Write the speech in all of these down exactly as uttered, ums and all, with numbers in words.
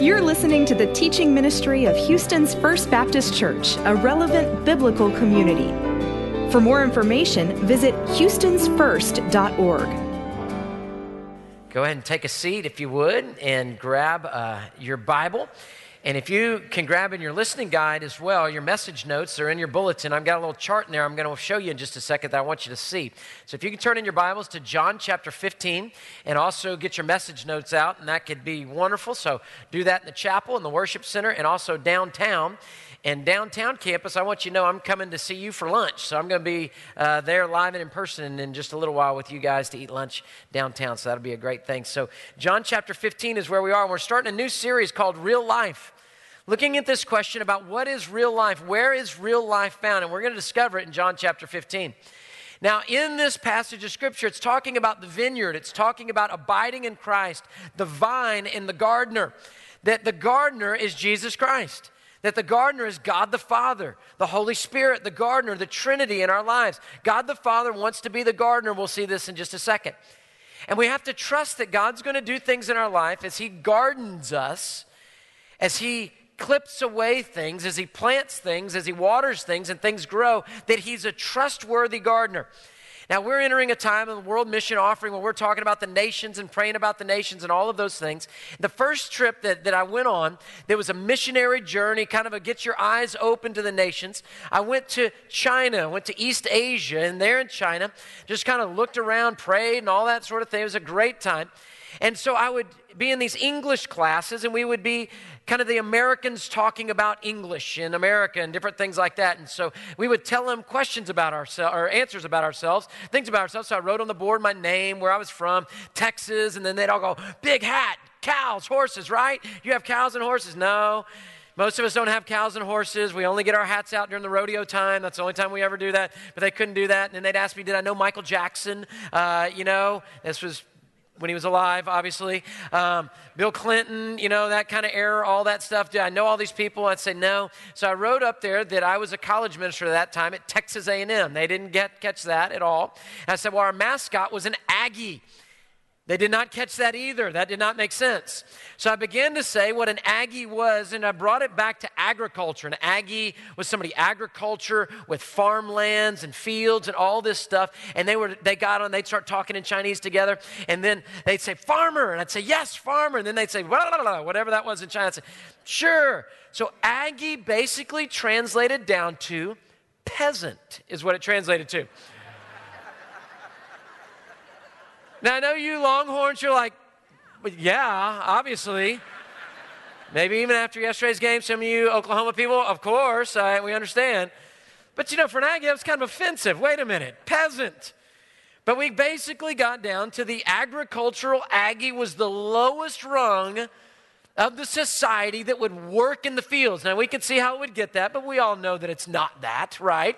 You're listening to the teaching ministry of Houston's First Baptist Church, a relevant biblical community. For more information, visit houstons first dot org. Go ahead and take a seat if you would and grab uh, your Bible. And if you can grab in your listening guide as well, your message notes are in your bulletin. I've got a little chart in there I'm going to show you in just a second that I want you to see. So if you can turn in your Bibles to John chapter fifteen and also get your message notes out, and that could be wonderful. So do that in the chapel, in the worship center, and also downtown. And downtown campus, I want you to know I'm coming to see you for lunch. So I'm going to be uh, there live and in person in just a little while with you guys to eat lunch downtown. So that'll be a great thing. So John chapter fifteen is where we are. And we're starting a new series called Real Life. Looking at this question about what is real life, where is real life found? And we're going to discover it in John chapter fifteen. Now, in this passage of Scripture, it's talking about the vineyard. It's talking about abiding in Christ, the vine and the gardener. That the gardener is Jesus Christ. That the gardener is God the Father, the Holy Spirit, the gardener, the Trinity in our lives. God the Father wants to be the gardener. We'll see this in just a second. And we have to trust that God's going to do things in our life as He gardens us, as He clips away things, as He plants things, as He waters things, and things grow, that He's a trustworthy gardener. Now, we're entering a time of the World Mission Offering where we're talking about the nations and praying about the nations and all of those things. The first trip that, that I went on, there was a missionary journey, kind of a get your eyes open to the nations. I went to China, went to East Asia, and there in China, just kind of looked around, prayed, and all that sort of thing. It was a great time. And so I would be in these English classes, and we would be kind of the Americans talking about English in America and different things like that. And so we would tell them questions about ourselves, or answers about ourselves, things about ourselves. So I wrote on the board my name, where I was from, Texas, and then they'd all go, big hat, cows, horses, right? You have cows and horses? No. Most of us don't have cows and horses. We only get our hats out during the rodeo time. That's the only time we ever do that. But they couldn't do that. And then they'd ask me, did I know Michael Jackson? Uh, you know, this was when he was alive, obviously. Um, Bill Clinton, you know, that kind of era, all that stuff. Did I know all these people? I'd say no. So I wrote up there that I was a college minister at that time at Texas A and M. They didn't get catch that at all. And I said, well, our mascot was an Aggie. They did not catch that either. That did not make sense. So I began to say what an Aggie was, and I brought it back to agriculture. An Aggie was somebody agriculture with farmlands and fields and all this stuff. And they were they got on, they'd start talking in Chinese together, and then they'd say, farmer, and I'd say, yes, farmer. And then they'd say, blah, blah, blah, whatever that was in China. I'd say, sure. So Aggie basically translated down to peasant is what it translated to. Now, I know you Longhorns, you're like, well, yeah, obviously. Maybe even after yesterday's game, some of you Oklahoma people, of course, I, we understand. But, you know, for an Aggie, that was kind of offensive. Wait a minute, peasant. But we basically got down to the agricultural Aggie was the lowest rung of the society that would work in the fields. Now, we can see how it would get that, but we all know that it's not that, right?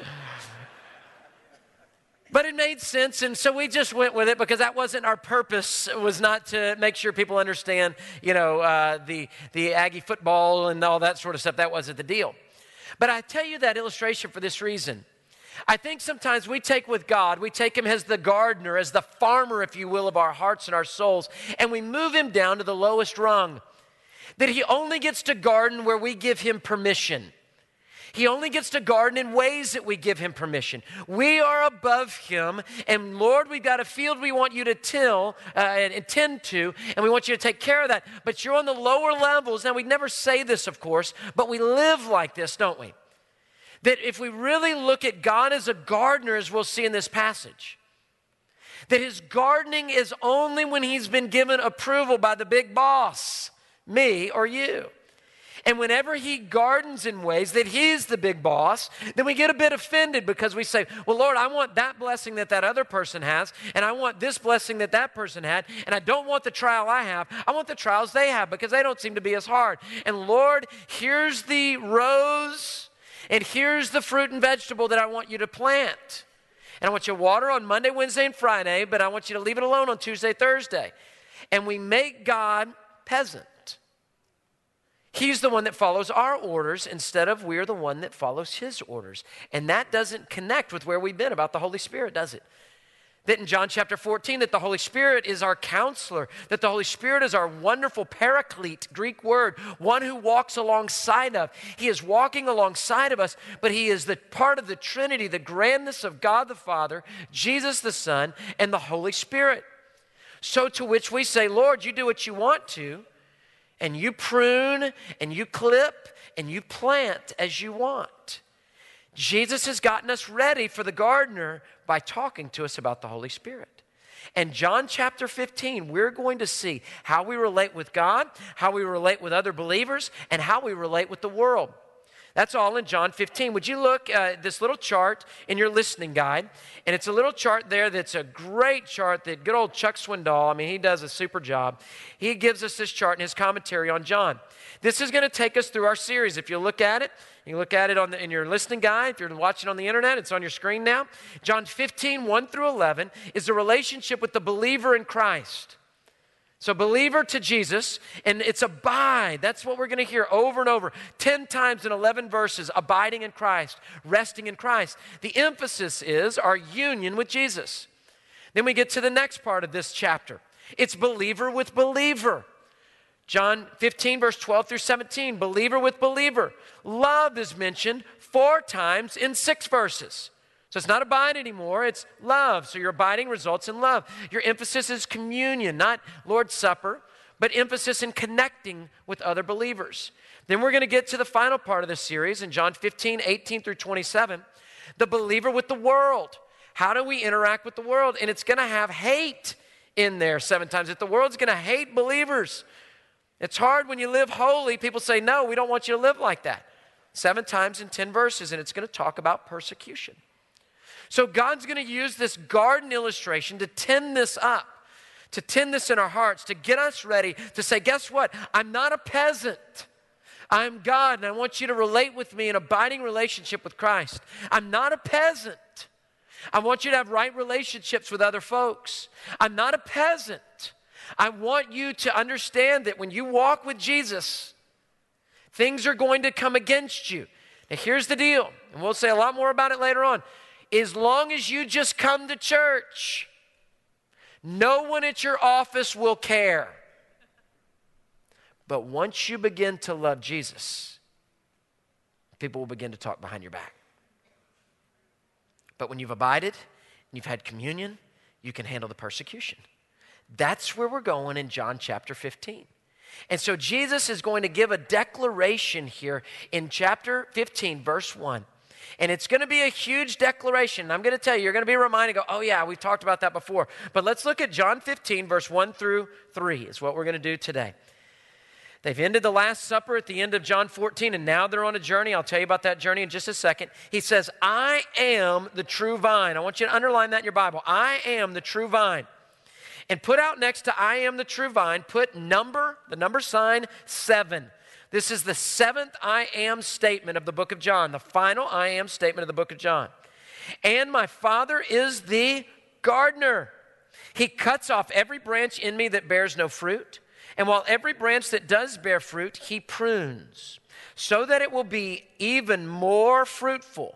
But it made sense, and so we just went with it because that wasn't our purpose. It was not to make sure people understand, you know, uh, the, the Aggie football and all that sort of stuff. That wasn't the deal. But I tell you that illustration for this reason. I think sometimes we take with God, we take Him as the gardener, as the farmer, if you will, of our hearts and our souls, and we move Him down to the lowest rung. That He only gets to garden where we give Him permission. He only gets to garden in ways that we give Him permission. We are above Him, and Lord, we've got a field we want you to till uh, and tend to, and we want you to take care of that. But you're on the lower levels. Now, we never say this, of course, but we live like this, don't we? That if we really look at God as a gardener, as we'll see in this passage, that His gardening is only when He's been given approval by the big boss, me or you. And whenever He gardens in ways that He's the big boss, then we get a bit offended because we say, well, Lord, I want that blessing that that other person has, and I want this blessing that that person had, and I don't want the trial I have. I want the trials they have because they don't seem to be as hard. And Lord, here's the rose, and here's the fruit and vegetable that I want you to plant. And I want you to water on Monday, Wednesday, and Friday, but I want you to leave it alone on Tuesday, Thursday. And we make God peasant. He's the one that follows our orders instead of we're the one that follows His orders. And that doesn't connect with where we've been about the Holy Spirit, does it? That in John chapter fourteen, that the Holy Spirit is our counselor, that the Holy Spirit is our wonderful paraclete, Greek word, one who walks alongside of. He is walking alongside of us, but he is the part of the Trinity, the grandness of God the Father, Jesus the Son, and the Holy Spirit. So to which we say, Lord, you do what you want to, and you prune, and you clip, and you plant as you want. Jesus has gotten us ready for the gardener by talking to us about the Holy Spirit. And John chapter fifteen, we're going to see how we relate with God, how we relate with other believers, and how we relate with the world. That's all in John fifteen. Would you look at this little chart in your listening guide? And it's a little chart there that's a great chart that good old Chuck Swindoll, I mean, he does a super job. He gives us this chart in his commentary on John. This is going to take us through our series. If you look at it, you look at it on the, in your listening guide. If you're watching on the internet, it's on your screen now. John fifteen, one through eleven is the relationship with the believer in Christ. So believer to Jesus, and it's abide. That's what we're going to hear over and over. Ten times in eleven verses, abiding in Christ, resting in Christ. The emphasis is our union with Jesus. Then we get to the next part of this chapter. It's believer with believer. John fifteen, verse twelve through seventeen, believer with believer. Love is mentioned four times in six verses. So it's not abide anymore, it's love. So your abiding results in love. Your emphasis is communion, not Lord's Supper, but emphasis in connecting with other believers. Then we're going to get to the final part of this series in John fifteen, eighteen through twenty-seven, the believer with the world. How do we interact with the world? And it's going to have hate in there seven times. That the world's going to hate believers. It's hard when you live holy. People say, no, we don't want you to live like that. Seven times in ten verses, and it's going to talk about persecution. So God's going to use this garden illustration to tend this up, to tend this in our hearts, to get us ready to say, guess what? I'm not a peasant. I'm God, and I want you to relate with me in abiding relationship with Christ. I'm not a peasant. I want you to have right relationships with other folks. I'm not a peasant. I want you to understand that when you walk with Jesus, things are going to come against you. Now, here's the deal, and we'll say a lot more about it later on. As long as you just come to church, no one at your office will care. But once you begin to love Jesus, people will begin to talk behind your back. But when you've abided and you've had communion, you can handle the persecution. That's where we're going in John chapter fifteen. And so Jesus is going to give a declaration here in chapter fifteen, verse one. And it's going to be a huge declaration. I'm going to tell you, you're going to be reminded, go, oh yeah, we've talked about that before. But let's look at John fifteen, verse one through three is what we're going to do today. They've ended the Last Supper at the end of John fourteen, and now they're on a journey. I'll tell you about that journey in just a second. He says, I am the true vine. I want you to underline that in your Bible. I am the true vine. And put out next to I am the true vine, put number, the number sign, seven. This is the seventh I am statement of the book of John, the final I am statement of the book of John. And my Father is the gardener. He cuts off every branch in me that bears no fruit. And while every branch that does bear fruit, he prunes, so that it will be even more fruitful.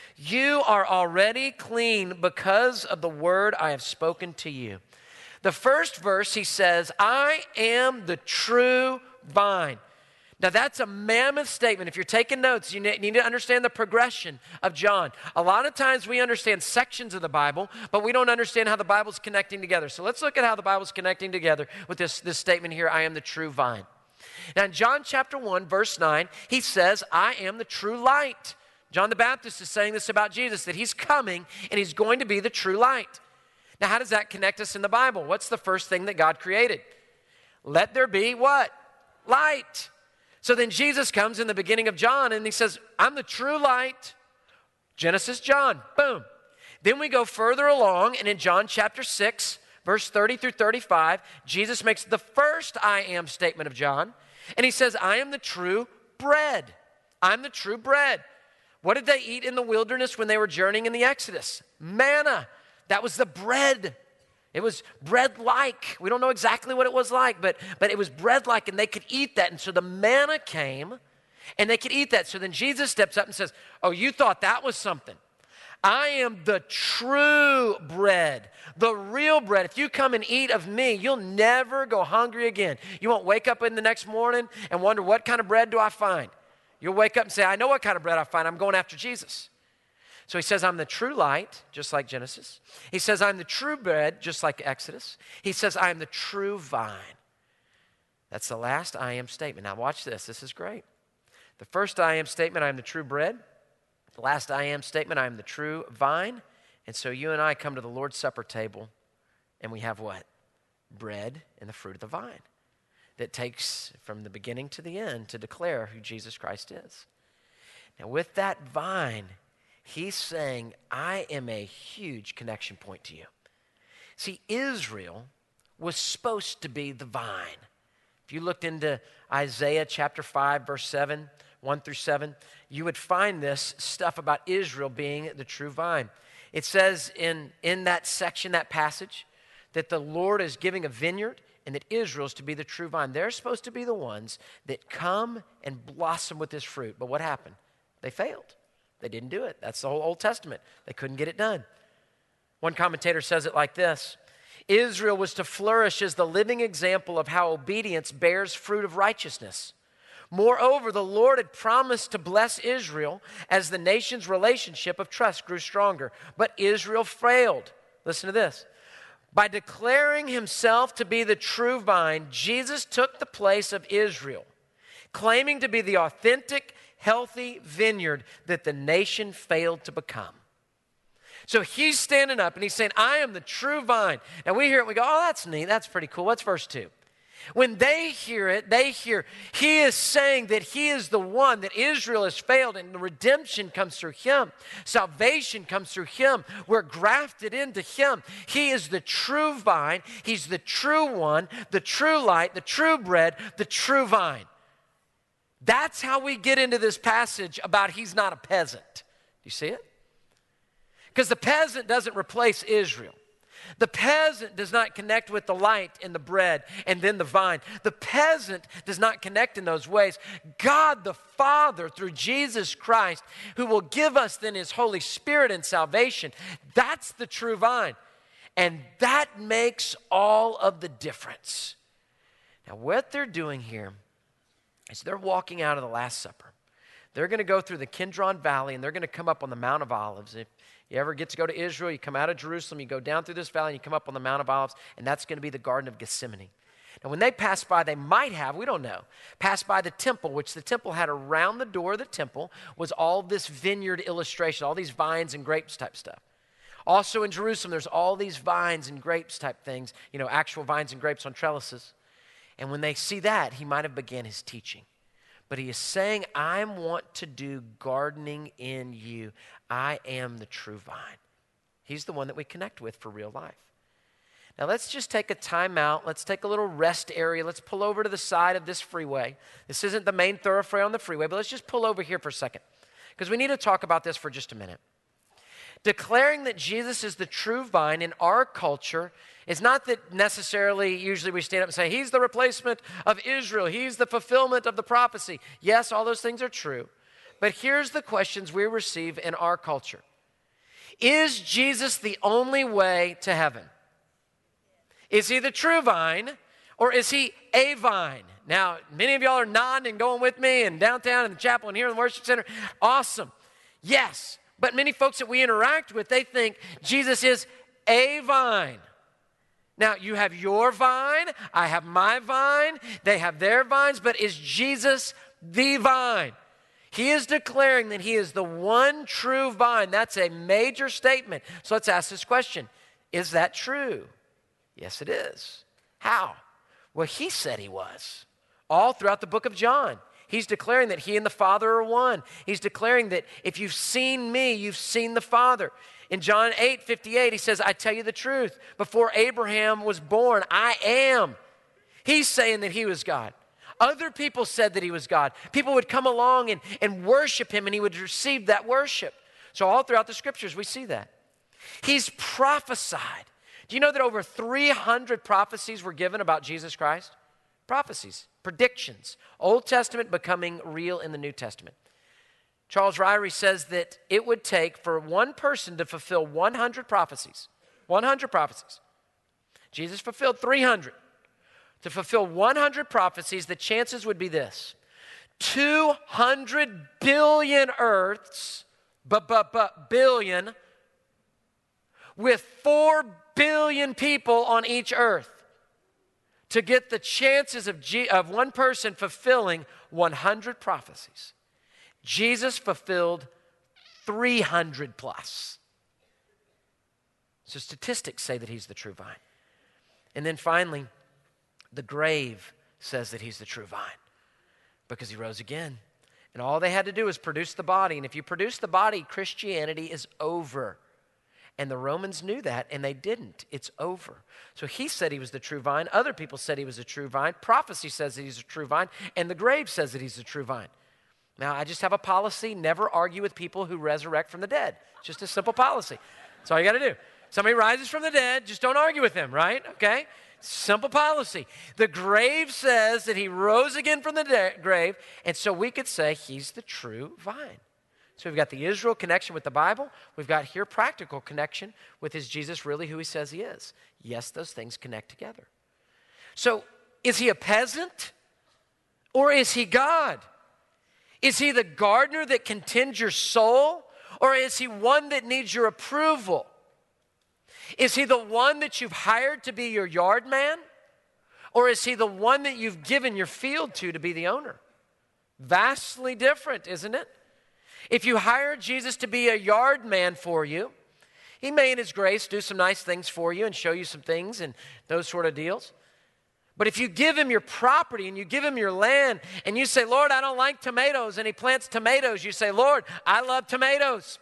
You are already clean because of the word I have spoken to you. The first verse, he says, I am the true vine. Now, that's a mammoth statement. If you're taking notes, you need to understand the progression of John. A lot of times we understand sections of the Bible, but we don't understand how the Bible's connecting together. So let's look at how the Bible's connecting together with this, this statement here, I am the true vine. Now, in John chapter one, verse nine, he says, I am the true light. John the Baptist is saying this about Jesus, that he's coming and he's going to be the true light. Now, how does that connect us in the Bible? What's the first thing that God created? Let there be what? Light. So then Jesus comes in the beginning of John and he says, I'm the true light. Genesis, John, boom. Then we go further along, and in John chapter six, verse thirty through thirty-five, Jesus makes the first I am statement of John, and he says, I am the true bread. I'm the true bread. What did they eat in the wilderness when they were journeying in the Exodus? Manna. That was the bread. It was bread-like. We don't know exactly what it was like, but, but it was bread-like, and they could eat that. And so the manna came, and they could eat that. So then Jesus steps up and says, oh, you thought that was something. I am the true bread, the real bread. If you come and eat of me, you'll never go hungry again. You won't wake up in the next morning and wonder, what kind of bread do I find? You'll wake up and say, I know what kind of bread I find. I'm going after Jesus. So he says, I'm the true light, just like Genesis. He says, I'm the true bread, just like Exodus. He says, I am the true vine. That's the last I am statement. Now watch this. This is great. The first I am statement, I am the true bread. The last I am statement, I am the true vine. And so you and I come to the Lord's Supper table, and we have what? Bread and the fruit of the vine that takes from the beginning to the end to declare who Jesus Christ is. Now with that vine, he's saying, I am a huge connection point to you. See, Israel was supposed to be the vine. If you looked into Isaiah chapter five, verse seven, one through seven, you would find this stuff about Israel being the true vine. It says in, in that section, that passage, that the Lord is giving a vineyard and that Israel is to be the true vine. They're supposed to be the ones that come and blossom with this fruit. But what happened? They failed. They didn't do it. That's the whole Old Testament. They couldn't get it done. One commentator says it like this: Israel was to flourish as the living example of how obedience bears fruit of righteousness. Moreover, the Lord had promised to bless Israel as the nation's relationship of trust grew stronger. But Israel failed. Listen to this. By declaring himself to be the true vine, Jesus took the place of Israel, claiming to be the authentic, healthy vineyard that the nation failed to become. So he's standing up and he's saying, I am the true vine. And we hear it, we go, oh, that's neat, that's pretty cool. What's verse two? When they hear it, they hear, he is saying that he is the one, that Israel has failed, and the redemption comes through him. Salvation comes through him. We're grafted into him. He is the true vine. He's the true one, the true light, the true bread, the true vine. That's how we get into this passage about he's not a peasant. Do you see it? Because the peasant doesn't replace Israel. The peasant does not connect with the light and the bread and then the vine. The peasant does not connect in those ways. God the Father, through Jesus Christ, who will give us then his Holy Spirit and salvation, that's the true vine. And that makes all of the difference. Now, what they're doing here is they're walking out of the Last Supper. They're going to go through the Kidron Valley, and they're going to come up on the Mount of Olives. If you ever get to go to Israel, you come out of Jerusalem, you go down through this valley, and you come up on the Mount of Olives, and that's going to be the Garden of Gethsemane. Now, when they passed by, they might have, we don't know, passed by the temple, which the temple had around the door of the temple was all this vineyard illustration, all these vines and grapes type stuff. Also in Jerusalem, there's all these vines and grapes type things, you know, actual vines and grapes on trellises. And when they see that, he might have began his teaching. But he is saying, I want to do gardening in you. I am the true vine. He's the one that we connect with for real life. Now let's just take a time out. Let's take a little rest area. Let's pull over to the side of this freeway. This isn't the main thoroughfare on the freeway, but let's just pull over here for a second, because we need to talk about this for just a minute. Declaring that Jesus is the true vine in our culture is not that necessarily usually we stand up and say, he's the replacement of Israel. He's the fulfillment of the prophecy. Yes, all those things are true. But here's the questions we receive in our culture. Is Jesus the only way to heaven? Is he the true vine, or is he a vine? Now, many of y'all are nodding and going with me, and downtown in the chapel and here in the worship center. Awesome. Yes. But many folks that we interact with, they think Jesus is a vine. Now, you have your vine, I have my vine, they have their vines, but is Jesus the vine? He is declaring that he is the one true vine. That's a major statement. So let's ask this question. Is that true? Yes, it is. How? Well, he said he was. All throughout the book of John. He's declaring that he and the Father are one. He's declaring that if you've seen me, you've seen the Father. In John eight fifty-eight, he says, I tell you the truth. Before Abraham was born, I am. He's saying that he was God. Other people said that he was God. People would come along and, and worship him, and he would receive that worship. So all throughout the scriptures, we see that. He's prophesied. Do you know that over three hundred prophecies were given about Jesus Christ? Prophecies, predictions. Old Testament becoming real in the New Testament. Charles Ryrie says that it would take for one person to fulfill one hundred prophecies, one hundred prophecies. Jesus fulfilled three hundred. To fulfill one hundred prophecies, the chances would be this: two hundred billion earths, but, but, but, billion, with four billion people on each earth, to get the chances of, G- of one person fulfilling one hundred prophecies. Jesus fulfilled three hundred plus. So statistics say that he's the true vine. And then finally, the grave says that he's the true vine because he rose again. And all they had to do was produce the body. And if you produce the body, Christianity is over. And the Romans knew that, and they didn't. It's over. So he said he was the true vine. Other people said he was a true vine. Prophecy says that he's a true vine. And the grave says that he's a true vine. Now, I just have a policy: never argue with people who resurrect from the dead. It's just a simple policy. That's all you got to do. Somebody rises from the dead, just don't argue with them, right? Okay? Simple policy. The grave says that he rose again from the de- grave, and so we could say he's the true vine. So we've got the Israel connection with the Bible. We've got here practical connection with, is Jesus really who he says he is? Yes, those things connect together. So is he a peasant or is he God? Is he the gardener that can tend your soul, or is he one that needs your approval? Is he the one that you've hired to be your yard man? Or is he the one that you've given your field to to be the owner? Vastly different, isn't it? If you hire Jesus to be a yard man for you, he may in his grace do some nice things for you and show you some things and those sort of deals. But if you give him your property and you give him your land and you say, Lord, I don't like tomatoes, and he plants tomatoes, you say, Lord, I love tomatoes.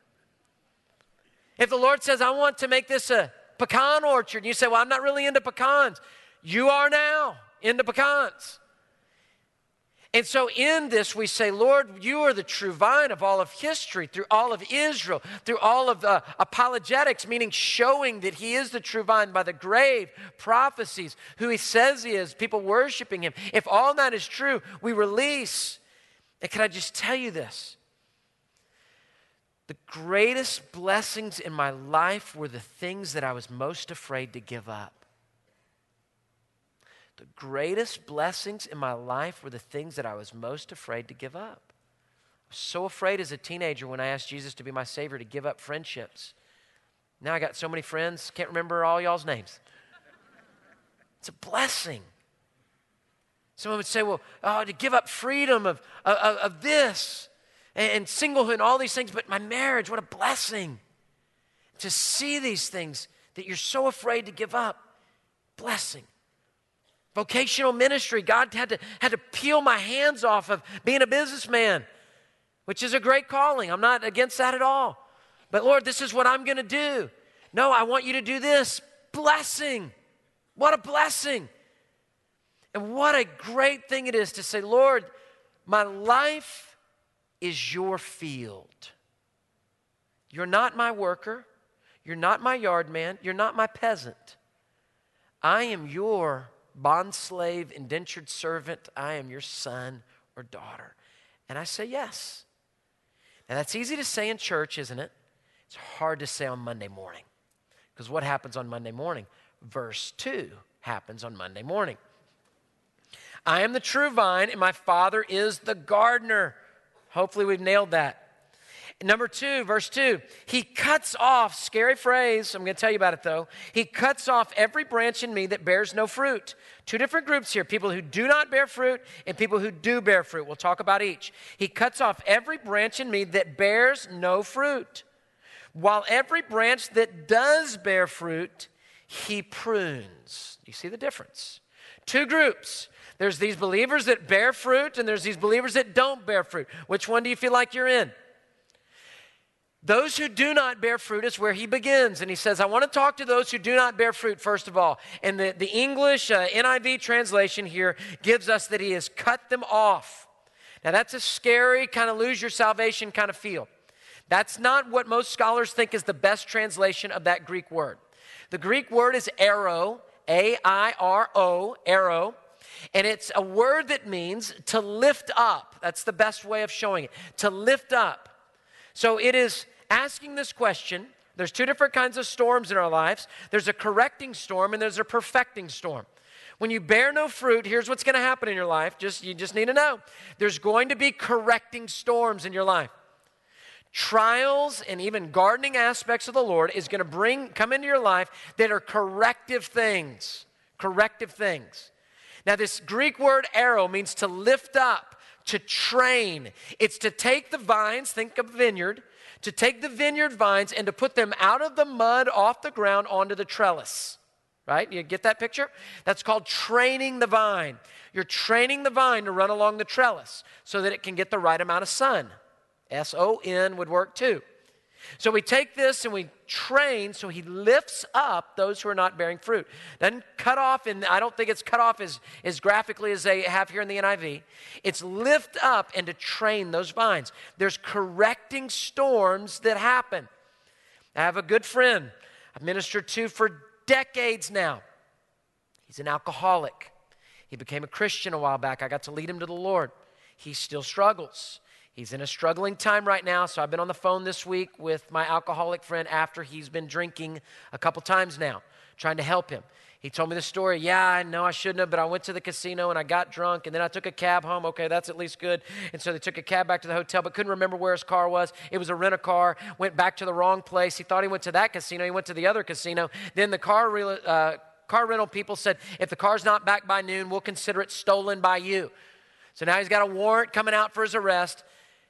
If the Lord says, I want to make this a pecan orchard, and you say, well, I'm not really into pecans. You are now into pecans. And so in this, we say, Lord, you are the true vine of all of history, through all of Israel, through all of the apologetics, meaning showing that he is the true vine by the grave, prophecies, who he says he is, people worshiping him. If all that is true, we release. And can I just tell you this? The greatest blessings in my life were the things that I was most afraid to give up. The greatest blessings in my life were the things that I was most afraid to give up. I was so afraid as a teenager when I asked Jesus to be my Savior to give up friendships. Now I got so many friends, can't remember all y'all's names. It's a blessing. Someone would say, well, oh, to give up freedom of, of, of this and singlehood and all these things, but my marriage, what a blessing. To see these things that you're so afraid to give up, blessing. Vocational ministry, God had to, had to peel my hands off of being a businessman, which is a great calling. I'm not against that at all. But Lord, this is what I'm going to do. No, I want you to do this. Blessing. What a blessing. And what a great thing it is to say, Lord, my life is your field. You're not my worker. You're not my yard man. You're not my peasant. I am your bondslave, indentured servant. I am your son or daughter. And I say yes. Now that's easy to say in church, isn't it? It's hard to say on Monday morning. Because what happens on Monday morning? Verse two happens on Monday morning. I am the true vine, and my Father is the gardener. Hopefully we've nailed that. Number two, verse two, he cuts off, scary phrase, I'm going to tell you about it though. He cuts off every branch in me that bears no fruit. Two different groups here, people who do not bear fruit and people who do bear fruit. We'll talk about each. He cuts off every branch in me that bears no fruit, while every branch that does bear fruit, he prunes. You see the difference? Two groups. There's these believers that bear fruit and there's these believers that don't bear fruit. Which one do you feel like you're in? Those who do not bear fruit is where he begins. And he says, I want to talk to those who do not bear fruit first of all. And the, the English uh, N I V translation here gives us that he has cut them off. Now that's a scary kind of lose your salvation kind of feel. That's not what most scholars think is the best translation of that Greek word. The Greek word is airo, A I R O, airo. And it's a word that means to lift up. That's the best way of showing it, to lift up. So it is asking this question. There's two different kinds of storms in our lives. There's a correcting storm and there's a perfecting storm. When you bear no fruit, here's what's going to happen in your life. Just you just need to know. There's going to be correcting storms in your life. Trials and even gardening aspects of the Lord is going to bring come into your life that are corrective things. Corrective things. Now, this Greek word arrow means to lift up, to train. It's to take the vines, think of vineyard, to take the vineyard vines and to put them out of the mud, off the ground, onto the trellis. Right? You get that picture? That's called training the vine. You're training the vine to run along the trellis so that it can get the right amount of sun. S O N would work too. So we take this and we train so he lifts up those who are not bearing fruit. Doesn't cut off, and I don't think it's cut off as, as graphically as they have here in the N I V. It's lift up and to train those vines. There's correcting storms that happen. I have a good friend I've ministered to for decades now. He's an alcoholic. He became a Christian a while back. I got to lead him to the Lord. He still struggles. He's in a struggling time right now, so I've been on the phone this week with my alcoholic friend after he's been drinking a couple times now, trying to help him. He told me the story. Yeah, I know I shouldn't have, but I went to the casino and I got drunk, and then I took a cab home. Okay, that's at least good. And so they took a cab back to the hotel, but couldn't remember where his car was. It was a rent-a-car, went back to the wrong place. He thought he went to that casino. He went to the other casino. Then the car re- uh, car rental people said, if the car's not back by noon, we'll consider it stolen by you. So now he's got a warrant coming out for his arrest.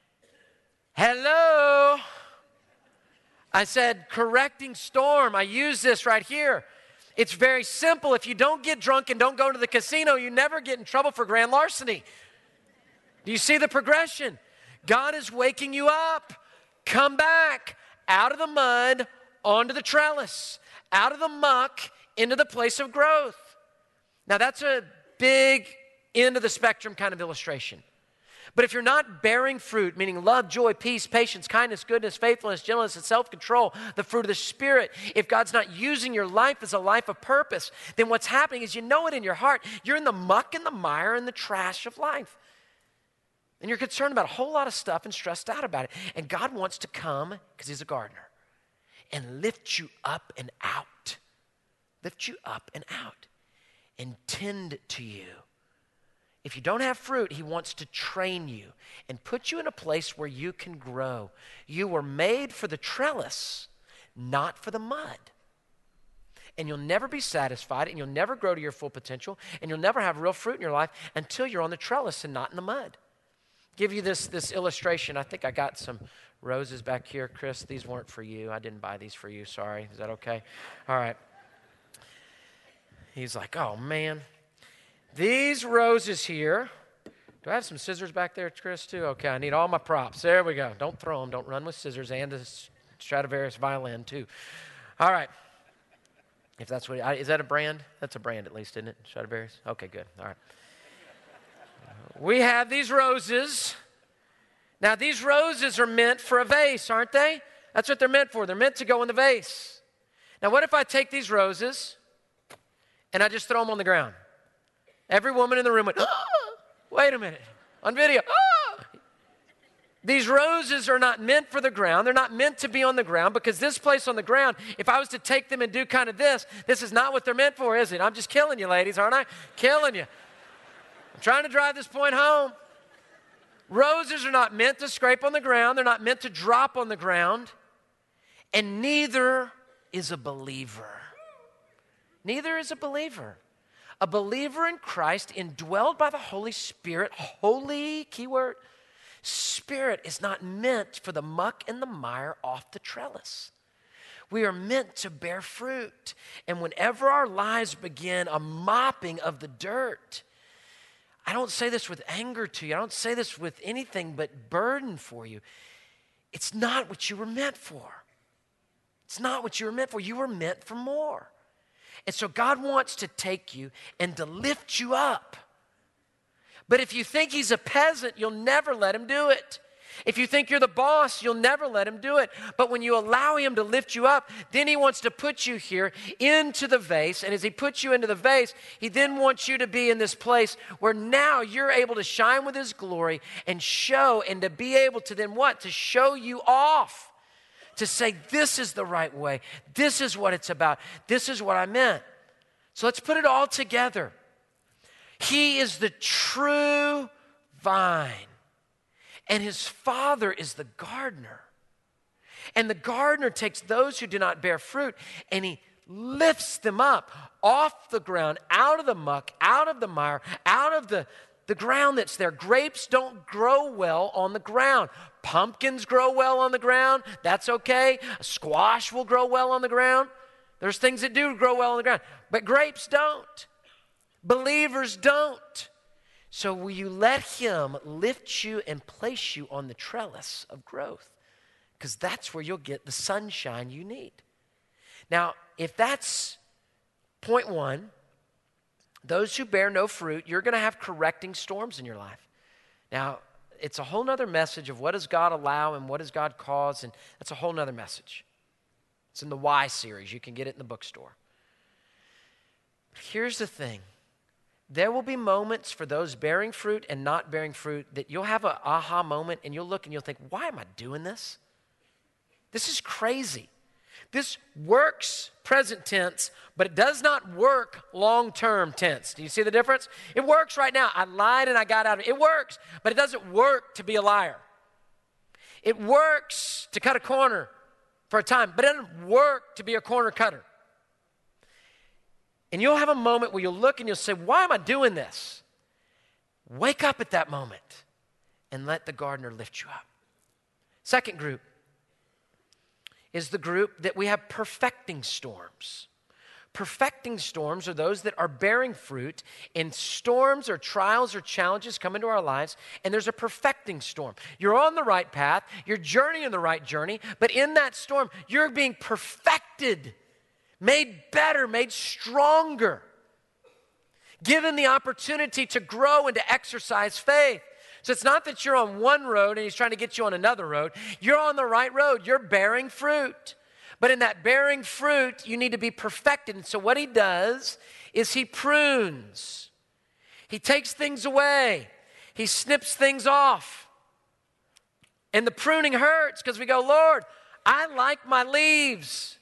Hello? I said, correcting storm. I use this right here. It's very simple. If you don't get drunk and don't go to the casino, you never get in trouble for grand larceny. Do you see the progression? God is waking you up. Come back out of the mud onto the trellis, out of the muck into the place of growth. Now that's a big end of the spectrum kind of illustration. But if you're not bearing fruit, meaning love, joy, peace, patience, kindness, goodness, faithfulness, gentleness, and self-control, the fruit of the Spirit, if God's not using your life as a life of purpose, then what's happening is you know it in your heart. You're in the muck and the mire and the trash of life. And you're concerned about a whole lot of stuff and stressed out about it. And God wants to come, because he's a gardener, and lift you up and out. Lift you up and out and tend to you. If you don't have fruit, he wants to train you and put you in a place where you can grow. You were made for the trellis, not for the mud. And you'll never be satisfied, and you'll never grow to your full potential, and you'll never have real fruit in your life until you're on the trellis and not in the mud. Give you this, this illustration. I think I got some roses back here. Chris, these weren't for you. I didn't buy these for you. Sorry. Is that okay? All right. He's like, oh, man. These roses here, do I have some scissors back there, Chris, too? Okay, I need all my props. There we go. Don't throw them. Don't run with scissors, and the Stradivarius violin, too. All right. If that's what, is that a brand? That's a brand at least, isn't it? Stradivarius? Okay, good. All right. We have these roses. Now, these roses are meant for a vase, aren't they? That's what they're meant for. They're meant to go in the vase. Now, what if I take these roses and I just throw them on the ground? Every woman in the room went, oh, wait a minute, on video. Oh. These roses are not meant for the ground. They're not meant to be on the ground, because this place on the ground, if I was to take them and do kind of this, this is not what they're meant for, is it? I'm just killing you, ladies, aren't I? Killing you. I'm trying to drive this point home. Roses are not meant to scrape on the ground. They're not meant to drop on the ground. And neither is a believer. Neither is a believer. A believer in Christ, indwelled by the Holy Spirit, holy, keyword, Spirit, is not meant for the muck and the mire off the trellis. We are meant to bear fruit. And whenever our lives begin a mopping of the dirt, I don't say this with anger to you. I don't say this with anything but burden for you. It's not what you were meant for. It's not what you were meant for. You were meant for more. And so God wants to take you and to lift you up. But if you think he's a peasant, you'll never let him do it. If you think you're the boss, you'll never let him do it. But when you allow him to lift you up, then he wants to put you here into the vase. And as he puts you into the vase, he then wants you to be in this place where now you're able to shine with his glory and show, and to be able to then what? To show you off. To say, this is the right way. This is what it's about. This is what I meant. So let's put it all together. He is the true vine. And his Father is the gardener. And the gardener takes those who do not bear fruit and he lifts them up off the ground, out of the muck, out of the mire, out of the, the ground that's there. Grapes don't grow well on the ground. Pumpkins grow well on the ground. That's okay. A squash will grow well on the ground. There's things that do grow well on the ground. But grapes don't. Believers don't. So will you let him lift you and place you on the trellis of growth? Because that's where you'll get the sunshine you need. Now, if that's point one, those who bear no fruit, you're going to have correcting storms in your life. Now, it's a whole nother message of what does God allow and what does God cause, and that's a whole nother message. It's in the Why series. You can get it in the bookstore. But here's the thing. There will be moments for those bearing fruit and not bearing fruit that you'll have an aha moment and you'll look and you'll think, why am I doing this? This is crazy. This works present tense, but it does not work long-term tense. Do you see the difference? It works right now. I lied and I got out of it. It works, but it doesn't work to be a liar. It works to cut a corner for a time, but it doesn't work to be a corner cutter. And you'll have a moment where you'll look and you'll say, why am I doing this? Wake up at that moment and let the gardener lift you up. Second group is the group that we have perfecting storms. Perfecting storms are those that are bearing fruit, and storms or trials or challenges come into our lives, and there's a perfecting storm. You're on the right path, you're journeying the right journey, but in that storm, you're being perfected, made better, made stronger, given the opportunity to grow and to exercise faith. So it's not that you're on one road and he's trying to get you on another road. You're on the right road. You're bearing fruit. But in that bearing fruit, you need to be perfected. And so what he does is he prunes. He takes things away. He snips things off. And the pruning hurts because we go, Lord, I like my leaves.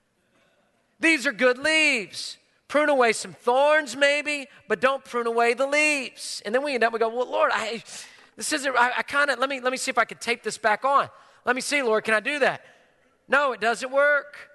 These are good leaves. Prune away some thorns maybe, but don't prune away the leaves. And then we end up, we go, well, Lord, I, this isn't, I, I kind of, let me, let me see if I can tape this back on. Let me see, Lord, can I do that? No, it doesn't work.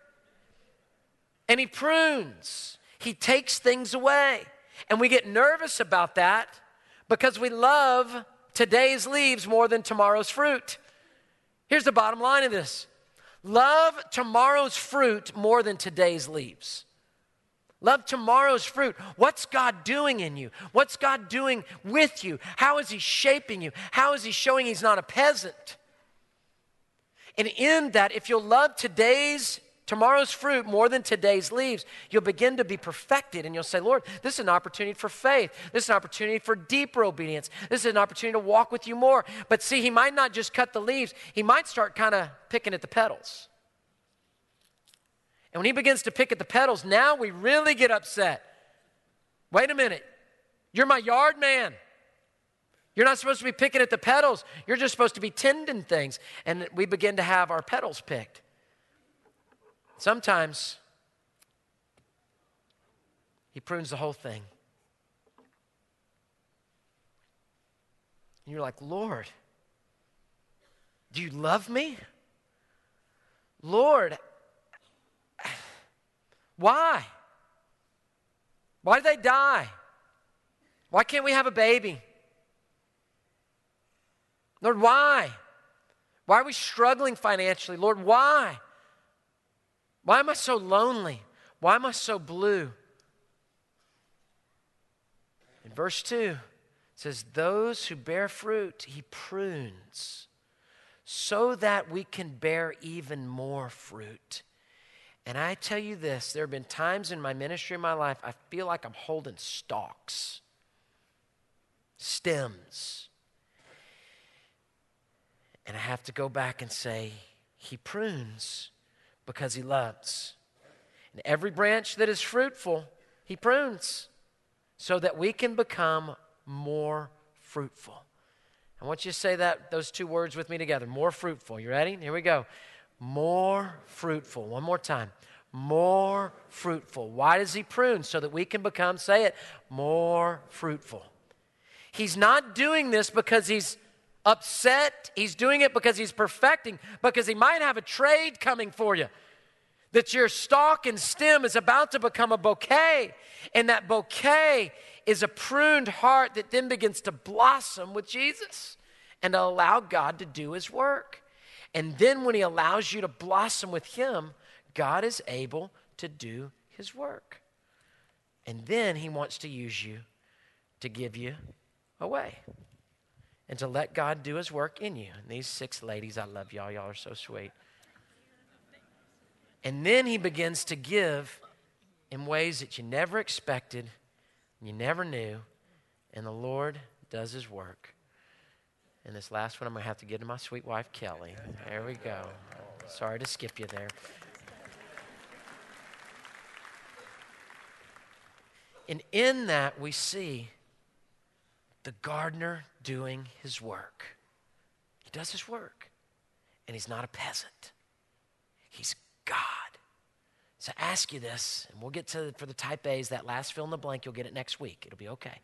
And he prunes. He takes things away. And we get nervous about that because we love today's leaves more than tomorrow's fruit. Here's the bottom line of this. Love tomorrow's fruit more than today's leaves. Love tomorrow's fruit. What's God doing in you? What's God doing with you? How is he shaping you? How is he showing he's not a peasant? And in that, if you'll love today's, tomorrow's fruit more than today's leaves, you'll begin to be perfected and you'll say, Lord, this is an opportunity for faith. This is an opportunity for deeper obedience. This is an opportunity to walk with you more. But see, he might not just cut the leaves. He might start kind of picking at the petals. And when he begins to pick at the petals, now we really get upset. Wait a minute. You're my yard man. You're not supposed to be picking at the petals. You're just supposed to be tending things. And we begin to have our petals picked. Sometimes he prunes the whole thing. And you're like, Lord, do you love me? Lord, why? Why did they die? Why can't we have a baby? Lord, why? Why are we struggling financially? Lord, why? Why am I so lonely? Why am I so blue? In verse two, it says, those who bear fruit, he prunes so that we can bear even more fruit. And I tell you this, there have been times in my ministry, in my life, I feel like I'm holding stalks, stems. And I have to go back and say, he prunes because he loves. And every branch that is fruitful, he prunes so that we can become more fruitful. I want you to say that those two words with me together. More fruitful. You ready? Here we go. More fruitful. One more time. More fruitful. Why does he prune? So that we can become, say it, more fruitful. He's not doing this because he's upset. He's doing it because he's perfecting, because he might have a trade coming for you. That your stalk and stem is about to become a bouquet. And that bouquet is a pruned heart that then begins to blossom with Jesus and to allow God to do his work. And then when he allows you to blossom with him, God is able to do his work. And then he wants to use you to give you away and to let God do his work in you. And these six ladies, I love y'all. Y'all are so sweet. And then he begins to give in ways that you never expected, you never knew, and the Lord does his work. And this last one I'm going to have to give to my sweet wife, Kelly. There we go. Sorry to skip you there. And in that we see the gardener doing his work. He does his work, and he's not a peasant. He's God. So I ask you this, and we'll get to, for the type A's, that last fill in the blank, you'll get it next week. It'll be okay.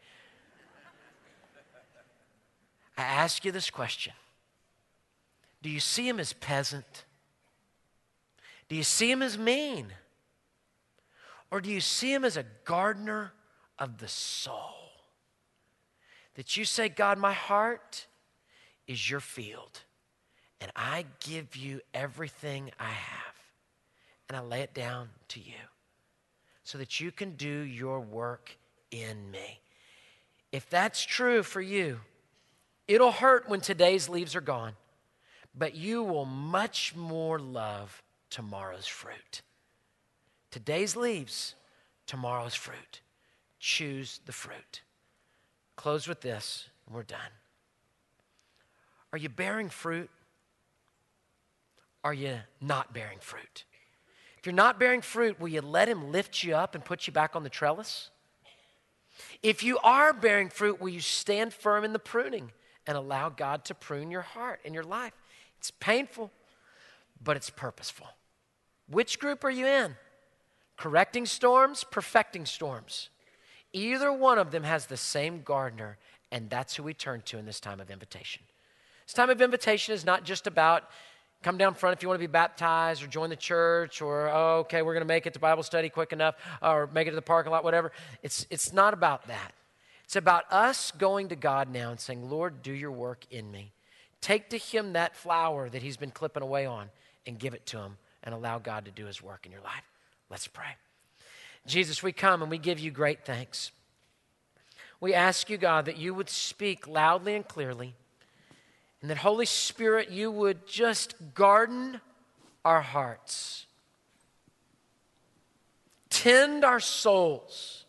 I ask you this question. Do you see him as peasant? Do you see him as mean? Or do you see him as a gardener of the soul? That you say, God, my heart is your field, and I give you everything I have. And I lay it down to you so that you can do your work in me. If that's true for you, it'll hurt when today's leaves are gone, but you will much more love tomorrow's fruit. Today's leaves, tomorrow's fruit. Choose the fruit. Close with this, and we're done. Are you bearing fruit? Are you not bearing fruit? If you're not bearing fruit, will you let him lift you up and put you back on the trellis? If you are bearing fruit, will you stand firm in the pruning and allow God to prune your heart and your life? It's painful, but it's purposeful. Which group are you in? Correcting storms, perfecting storms. Either one of them has the same gardener, and that's who we turn to in this time of invitation. This time of invitation is not just about come down front if you want to be baptized or join the church or, oh, okay, we're going to make it to Bible study quick enough or make it to the parking lot, whatever. It's, it's not about that. It's about us going to God now and saying, Lord, do your work in me. Take to him that flower that he's been clipping away on and give it to him and allow God to do his work in your life. Let's pray. Jesus, we come and we give you great thanks. We ask you, God, that you would speak loudly and clearly, and that, Holy Spirit, you would just garden our hearts, tend our souls,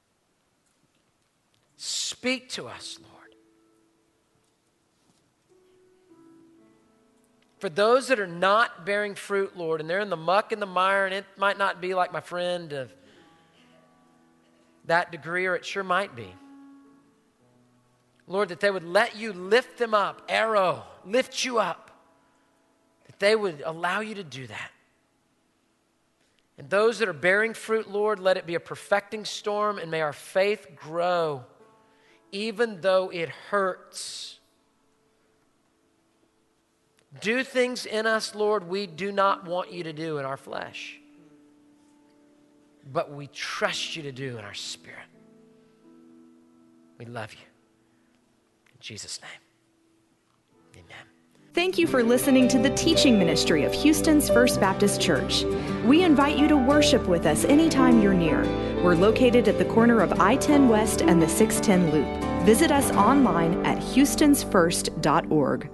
speak to us, Lord. For those that are not bearing fruit, Lord, and they're in the muck and the mire, and it might not be like my friend of that degree, or it sure might be. Lord, that they would let you lift them up, arrow, lift you up, that they would allow you to do that. And those that are bearing fruit, Lord, let it be a perfecting storm, and may our faith grow, even though it hurts. Do things in us, Lord, we do not want you to do in our flesh, but we trust you to do in our spirit. We love you. In Jesus' name, amen. Thank you for listening to the teaching ministry of Houston's First Baptist Church. We invite you to worship with us anytime you're near. We're located at the corner of I ten West and the six ten Loop. Visit us online at houstons first dot org.